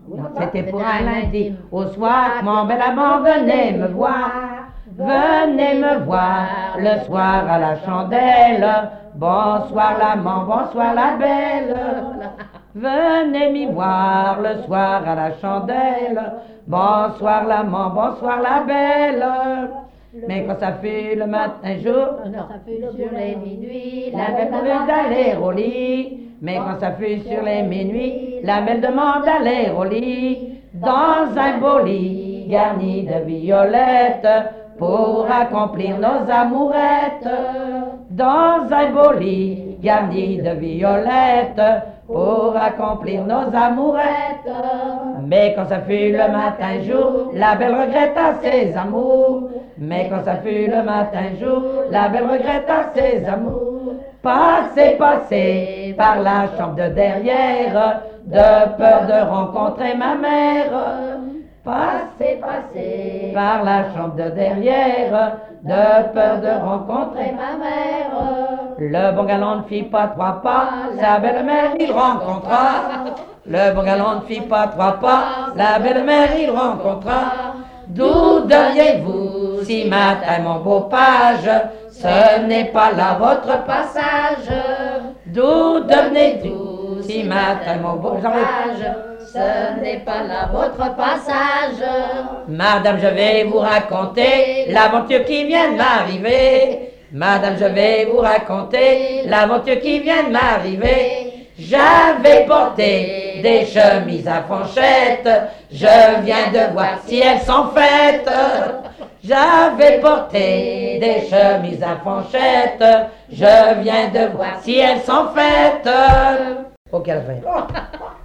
C'était pour un lundi. Au soir, mon bel amant venait me voir. Venez me voir le soir à la chandelle. Bonsoir l'amant, bonsoir la belle. Venez m'y voir le soir à la chandelle. Bonsoir l'amant, bonsoir la belle. Mais quand ça fut le matin jour, Ça fut sur les minuit, la belle demande d'aller au lit. Mais quand ça fut sur les minuit, la belle demande d'aller au lit. Dans un beau lit garni de violettes, pour accomplir nos amourettes. Dans un beau lit garni de violettes, pour accomplir nos amourettes. Mais quand ça fut le matin jour, la belle regretta ses amours. Mais quand ça fut le matin jour, la belle regretta ses amours. Passer par la chambre de derrière, de peur de rencontrer ma mère. Passer par la chambre de derrière, de peur de rencontrer ma mère. Le bon galant ne fit pas 3 pas, sa belle-mère il rencontra. Le bon galant ne fit pas 3 pas, la belle-mère il rencontra. D'où diriez-vous si matin mon beau page, ce n'est pas là votre passage? D'où devenez-vous si matin mon beau page, ce n'est pas là votre passage? Madame, je vais vous raconter l'aventure qui vient de m'arriver. Madame, je vais vous raconter l'aventure qui vient de m'arriver. J'avais porté des chemises à fanchette, je viens de voir si elles sont faites. J'avais porté des chemises à fanchette, je viens de voir si elles sont faites. Ok, à la fin.